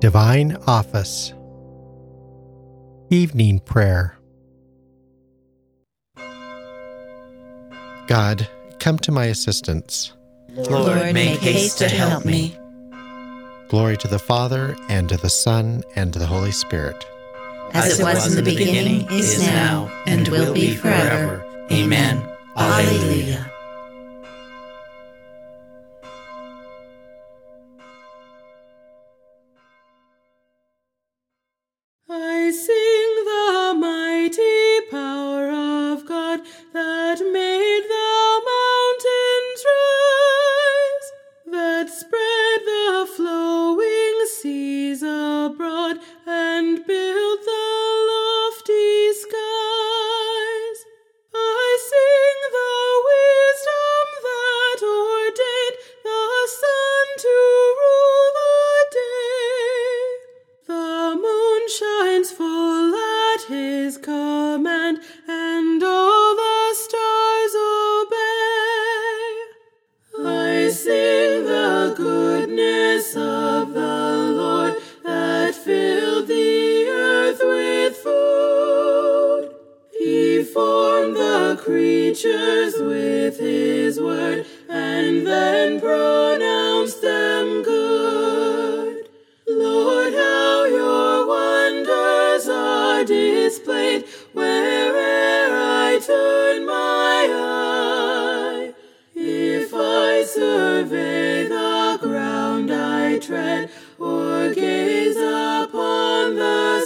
Divine Office. Evening Prayer. God, come to my assistance. Lord, make haste to help me. Glory to the Father, and to the Son, and to the Holy Spirit. As it was in the beginning, is now, and will be forever. Amen. Alleluia. I sing the mighty power of God that made the mountains rise, that spread the flowing seas abroad and built the lofty skies. I sing the wisdom that ordained the sun to rule the day. The moon shines full at his command, and all the stars obey. I sing the goodness of the Lord that filled the earth with food. He formed the creatures with his word, and then pronounced them good. Lord, how your wonders are displayed where'er I turn my eye. If I survey the ground I tread, or gaze upon the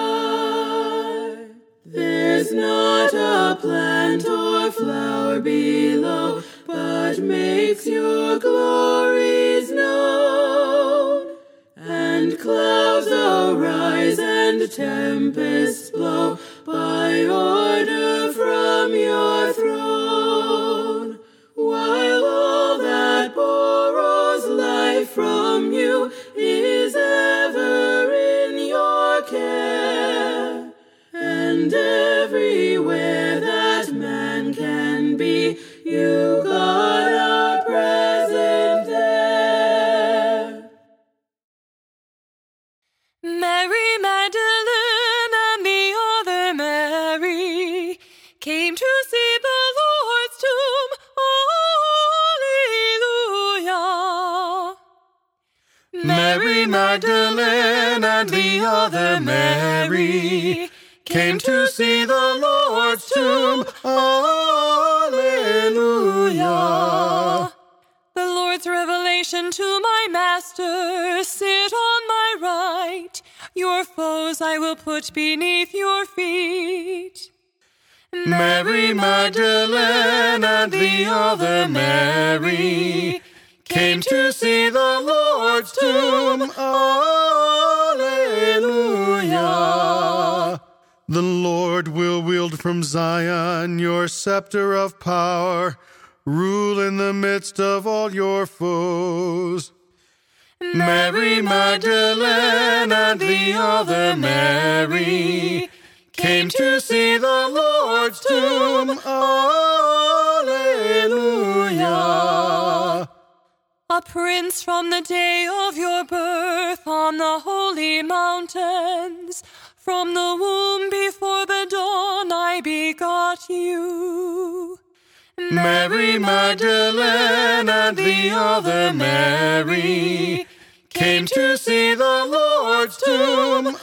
sky, there's not a plant or flower below, but makes your glories known. And clouds arise and tempests blow by order from your throne, while all that borrows life from you is ever in your care. And everywhere that man can be, you, God, are present there. Mary Magdalene and the other Mary came to see the Lord's tomb. Alleluia. Mary Magdalene and the other Mary came to see the Lord's tomb. Alleluia. The Lord's revelation to my Master, sit on my right, your foes I will put beneath your feet. Mary Magdalene and the other Mary came to see the Lord's tomb. Alleluia. The Lord will wield from Zion your scepter of power, rule in the midst of all your foes. Mary Magdalene and the other Mary came to see the Lord's tomb. Alleluia. A prince from the day of your birth on the holy mountains, from the womb before the dawn I begot you. Mary Magdalene and the other Mary came to see the Lord's tomb.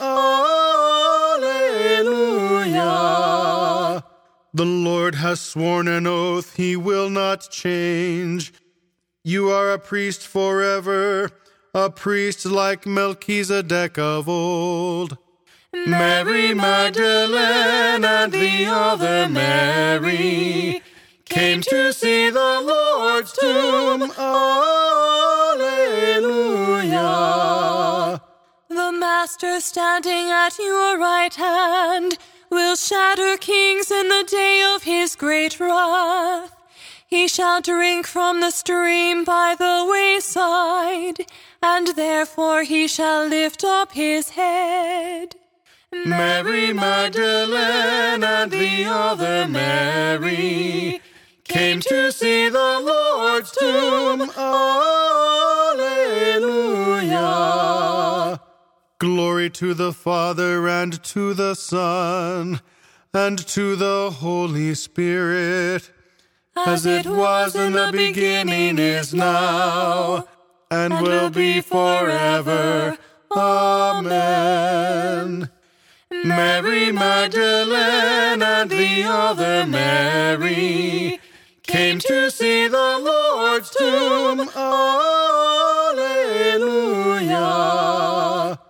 Alleluia. The Lord has sworn an oath he will not change. You are a priest forever, a priest like Melchizedek of old. Mary Magdalene and the other Mary came to see the Lord's tomb. Alleluia. The Master standing at your right hand will shatter kings in the day of his great wrath. He shall drink from the stream by the wayside, and therefore he shall lift up his head. Mary Magdalene and the other Mary came to see the Lord's tomb. Alleluia. Glory to the Father, and to the Son, and to the Holy Spirit, as it was in the beginning, is now, and will be forever. Amen. Mary Magdalene and the other Mary came to see the Lord's tomb. Alleluia.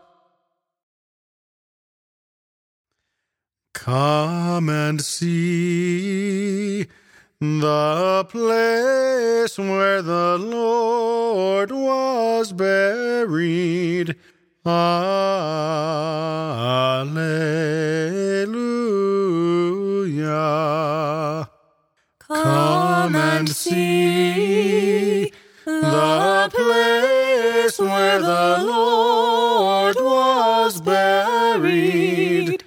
Come and see the place where the Lord was buried. Alleluia. Come and see the place where the Lord was buried.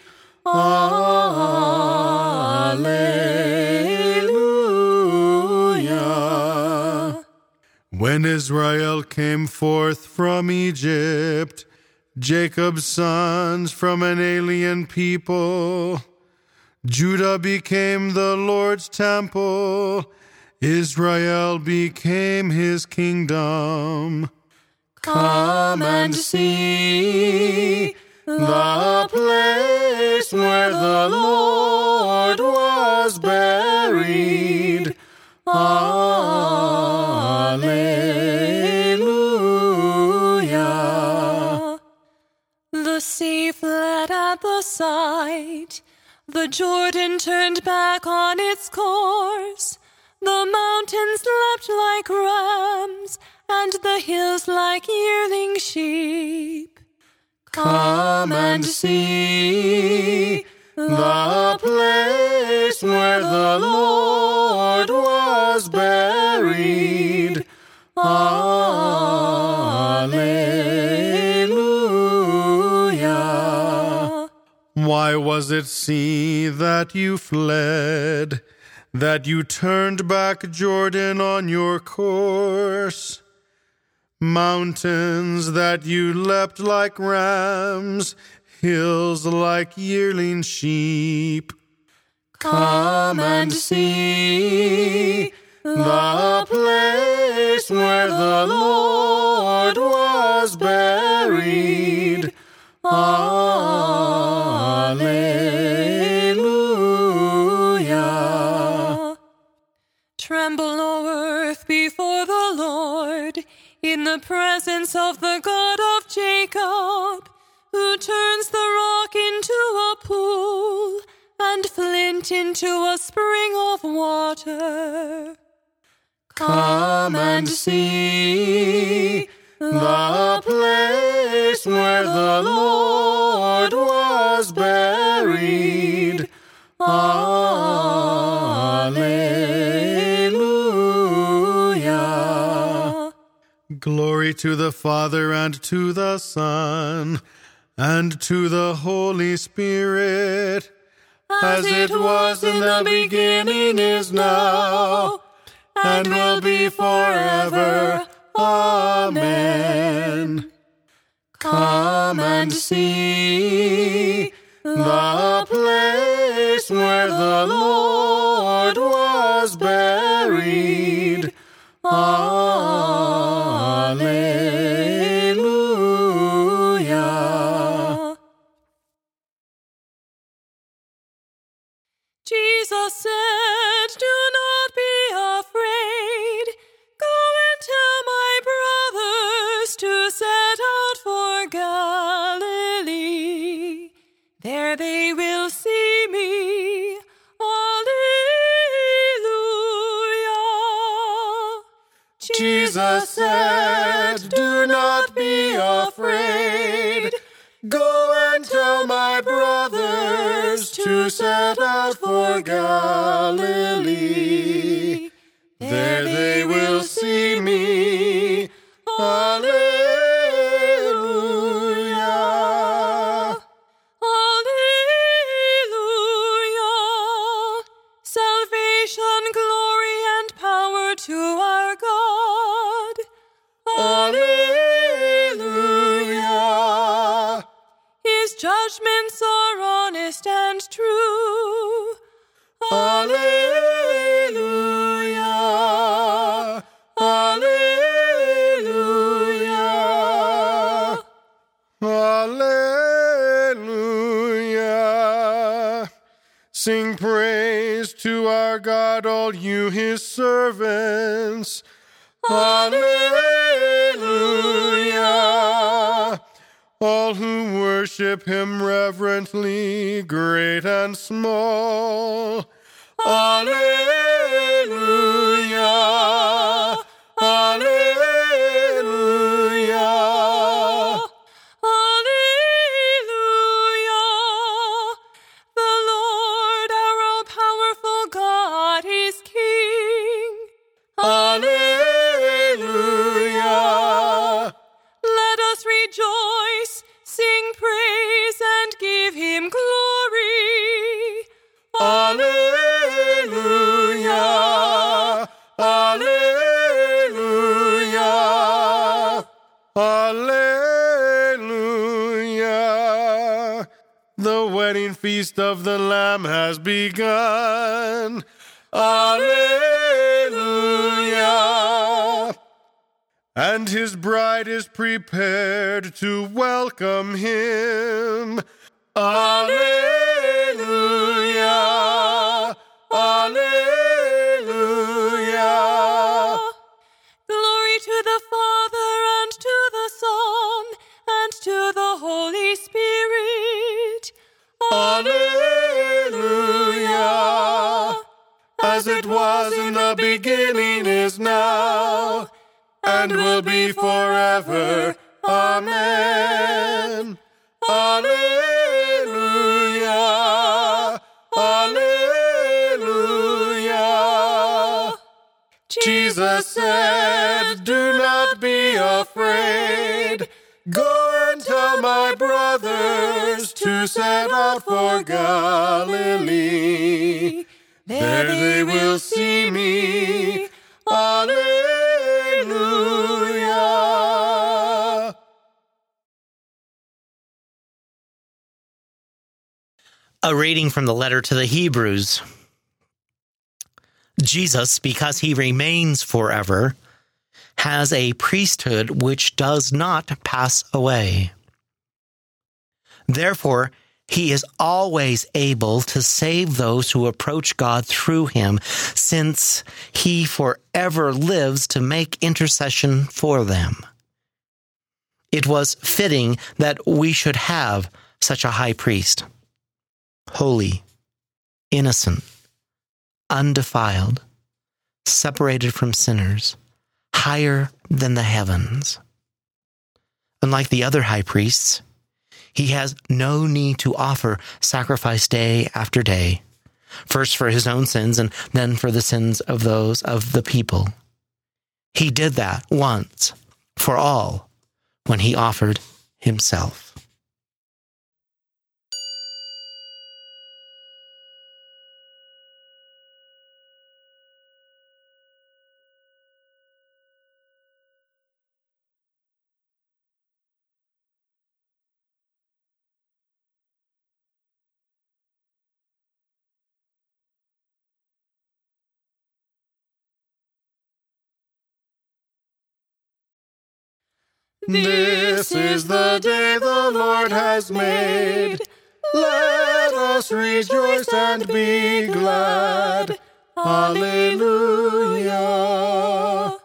Alleluia. When Israel came forth from Egypt, Jacob's sons from an alien people, Judah became the Lord's temple, Israel became his kingdom. Come and see the place where the Lord was buried. Alleluia. The sea fled at the sight, the Jordan turned back on its course, the mountains leapt like rams, and the hills like yearling sheep. Come and see the place where the Lord was buried. Alleluia. Why was it, see, that you fled, that you turned back Jordan on your course? Mountains that you leapt like rams, hills like yearling sheep. Come and see the place where the Lord was buried. Alleluia. Tremble, O earth, before the Lord, in the presence of the God of Jacob, who turns the rock into a pool and flint into a spring of water. Come and see the place where the Lord was buried. Alleluia. Glory to the Father, and to the Son, and to the Holy Spirit, as it was in the beginning, is now, and will be forever. Amen. Come and see the place where the Lord was buried. Alleluia. Jesus said, "Do not be afraid. Go and tell my brothers to set out for Galilee. There they will see me." Alleluia. Jesus said, "Do not be afraid. Go and tell my brothers to set out for Galilee. There they will see me." Alleluia. Alleluia. Salvation, glory, and power to our God. Alleluia. our God, all you his servants. Alleluia. All who worship him reverently, great and small. Alleluia. Alleluia. Alleluia. The Lord, our all-powerful God, is King. Alleluia. Let us rejoice, sing praise, and give him glory. Alleluia. Alleluia. Alleluia. The wedding feast of the Lamb has begun. Alleluia. And his bride is prepared to welcome him. Alleluia. Alleluia. Glory to the Father, and to the Son, and to the Holy Spirit. Alleluia. As it was in the beginning, is now, and will be forever. Amen. Alleluia. Alleluia. Jesus said, do not be afraid. Go and tell my brothers to set out for Galilee. There they will see me. Alleluia. A reading from the letter to the Hebrews. Jesus, because he remains forever, has a priesthood which does not pass away. Therefore, he is always able to save those who approach God through him, since he forever lives to make intercession for them. It was fitting that we should have such a high priest, holy, innocent, undefiled, separated from sinners, higher than the heavens. Unlike the other high priests, he has no need to offer sacrifice day after day, first for his own sins and then for the sins of those of the people. He did that once for all when he offered himself. This is the day the Lord has made. Let us rejoice and be glad. Alleluia.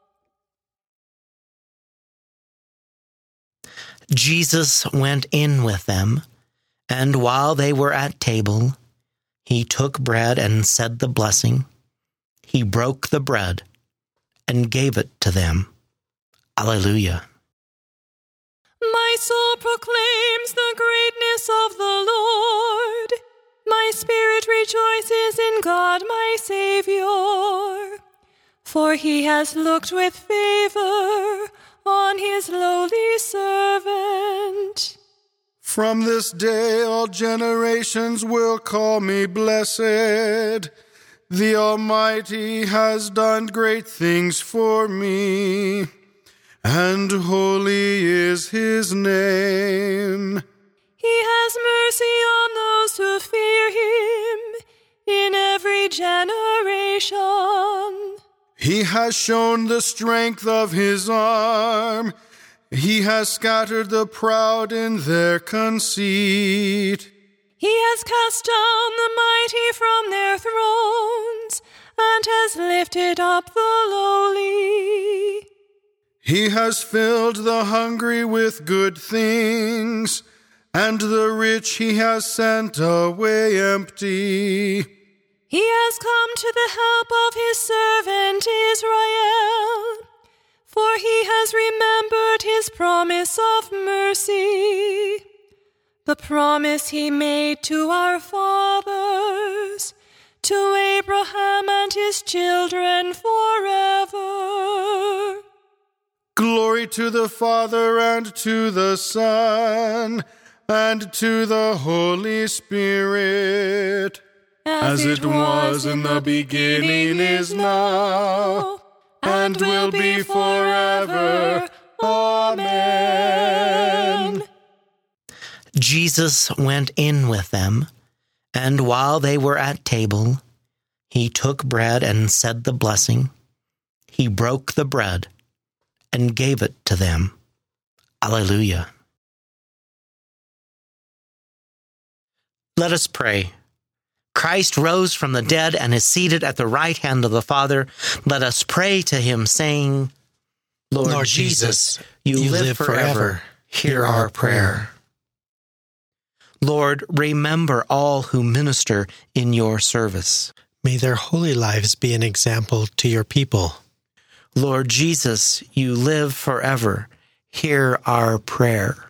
Jesus went in with them, and while they were at table, he took bread and said the blessing. He broke the bread and gave it to them. Alleluia. My soul proclaims the greatness of the Lord. My spirit rejoices in God my Savior. For he has looked with favor on his lowly servant. From this day all generations will call me blessed. The Almighty has done great things for me, and holy is his name. He has mercy on those who fear him in every generation. He has shown the strength of his arm. He has scattered the proud in their conceit. He has cast down the mighty from their thrones, and has lifted up the lowly. He has filled the hungry with good things, and the rich he has sent away empty. He has come to the help of his servant Israel, for he has remembered his promise of mercy, the promise he made to our fathers, to Abraham and his children forever. Glory to the Father, and to the Son, and to the Holy Spirit, as it was in the beginning, is now, and will be forever. Amen. Jesus went in with them, and while they were at table, he took bread and said the blessing. He broke the bread and gave it to them. Alleluia. Let us pray. Christ rose from the dead and is seated at the right hand of the Father. Let us pray to him, saying, Lord Jesus, you live forever. Hear our prayer. Lord, remember all who minister in your service. May their holy lives be an example to your people. Lord Jesus, you live forever. Hear our prayer.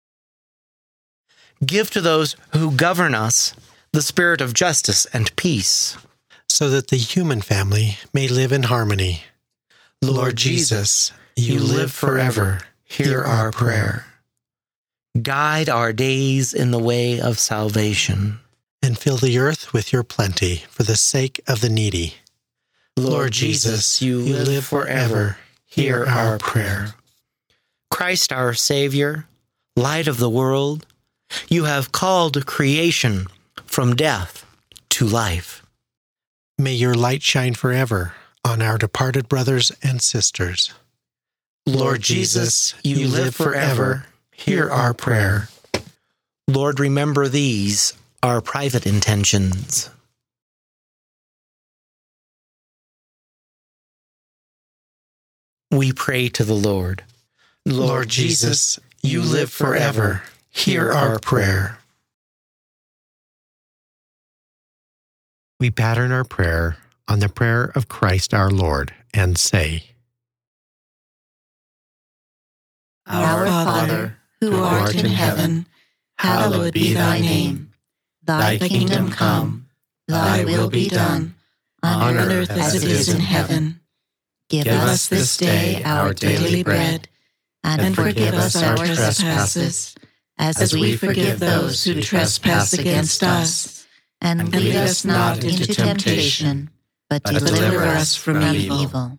Give to those who govern us the spirit of justice and peace, so that the human family may live in harmony. Lord Jesus, you live forever. Hear our prayer. Guide our days in the way of salvation, and fill the earth with your plenty for the sake of the needy. Lord Jesus, you live forever. Hear our prayer. Christ our Savior, light of the world, you have called creation from death to life. May your light shine forever on our departed brothers and sisters. Lord Jesus, you live forever. Hear our prayer. Lord, remember these, our private intentions. We pray to the Lord. Lord Jesus, you live forever. Hear our prayer. We pattern our prayer on the prayer of Christ our Lord and say, Our Father, who art in heaven, hallowed be thy name. Thy kingdom come, thy will be done, on earth as it is in heaven. Give us this day our daily bread, and forgive us our trespasses, as we forgive those who trespass against us. And lead us not into temptation, but deliver us from evil.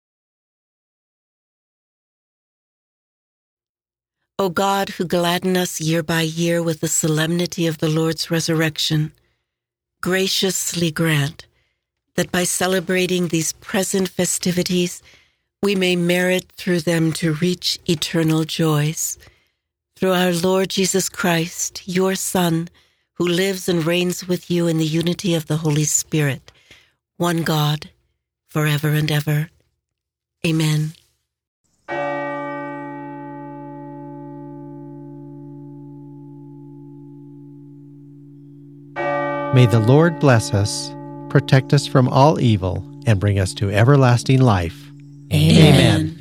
O God, who gladden us year by year with the solemnity of the Lord's resurrection, graciously grant that by celebrating these present festivities, we may merit through them to reach eternal joys. Through our Lord Jesus Christ, your Son, who lives and reigns with you in the unity of the Holy Spirit, one God, forever and ever. Amen. May the Lord bless us, protect us from all evil, and bring us to everlasting life. Amen.